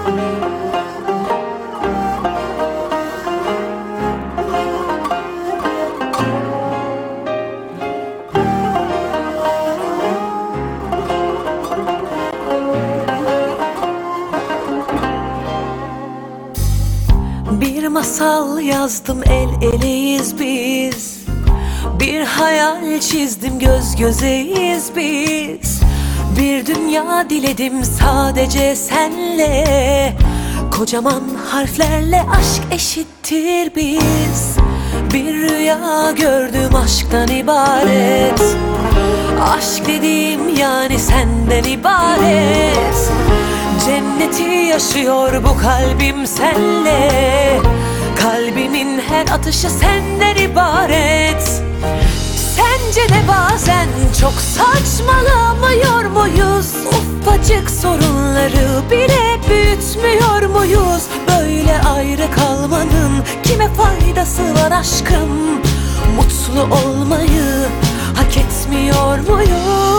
Bir masal yazdım, el eleyiz biz. Bir hayal çizdim, göz gözeyiz biz. Bir dünya diledim sadece senle. Kocaman harflerle aşk eşittir biz. Bir rüya gördüm aşktan ibaret. Aşk dediğim yani senden ibaret. Cenneti yaşıyor bu kalbim senle. Kalbimin her atışı senden ibaret. Sence de bazen çok saçmalamıyor muyuz? Ufacık sorunları bile büyütmüyor muyuz? Böyle ayrı kalmanın kime faydası var aşkım? Mutlu olmayı hak etmiyor muyuz?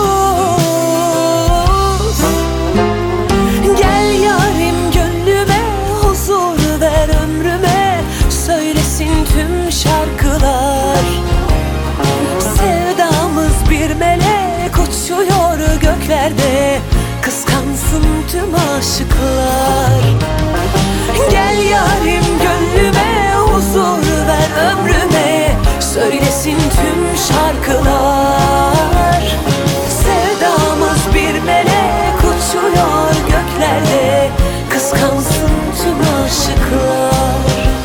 Gel yarim gönlüme, huzur ver ömrüme. Söylesin tüm şarkılar. Sevdamız bir melek uçuyor göklerde. Kıskansın tüm aşıklar. Gel yarim gönlüme, huzur ver ömrüme. Söylesin tüm şarkılar. Sevdamız bir melek uçuyor göklerde. Kıskansın tüm aşıklar.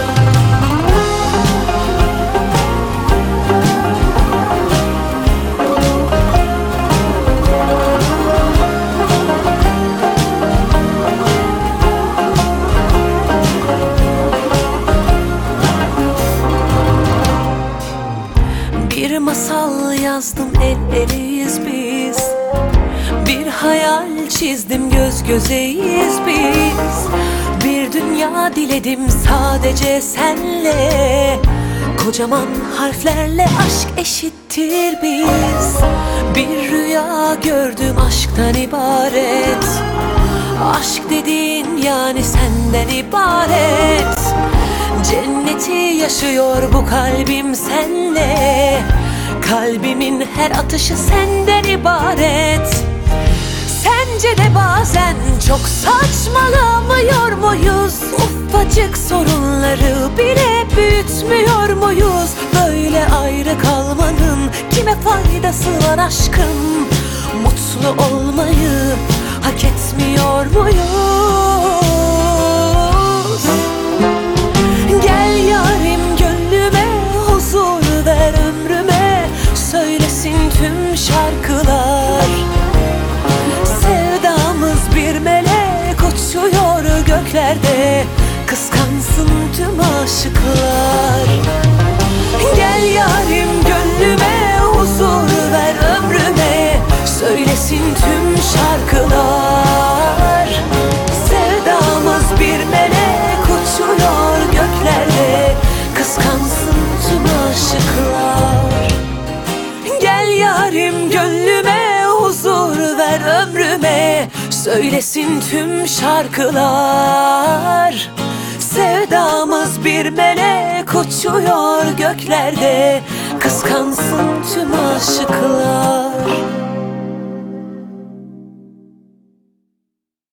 Bir masal yazdım, el eleyiz biz. Bir hayal çizdim, göz gözeyiz biz. Bir dünya diledim sadece senle. Kocaman harflerle aşk eşittir biz. Bir rüya gördüm aşktan ibaret. Aşk dediğin yani senden ibaret. Cenneti yaşıyor bu kalbim senle. Kalbimin her atışı senden ibaret. Sence de bazen çok saçmalamıyor muyuz? Ufacık sorunları bile büyütmüyor muyuz? Böyle ayrı kalmanın kime faydası var aşkım? Mutlu olmayı hak etmiyor muyuz? Gel yarim gönlüme, huzur ver ömrüme. Söylesin tüm şarkılar. Sevdamız bir melek uçuyor göklerde. Kıskansın tüm aşıklar. Gel yarim gönlüme, huzur ver ömrüme. Söylesin tüm şarkılar. Sevdamız bir melek uçuyor göklerde. Kıskansın tüm aşıklar. Gel yarim gönlüme, huzur ver ömrüme. Söylesin tüm şarkılar. Sevdamız bir melek uçuyor göklerde. Kıskansın tüm aşıklar.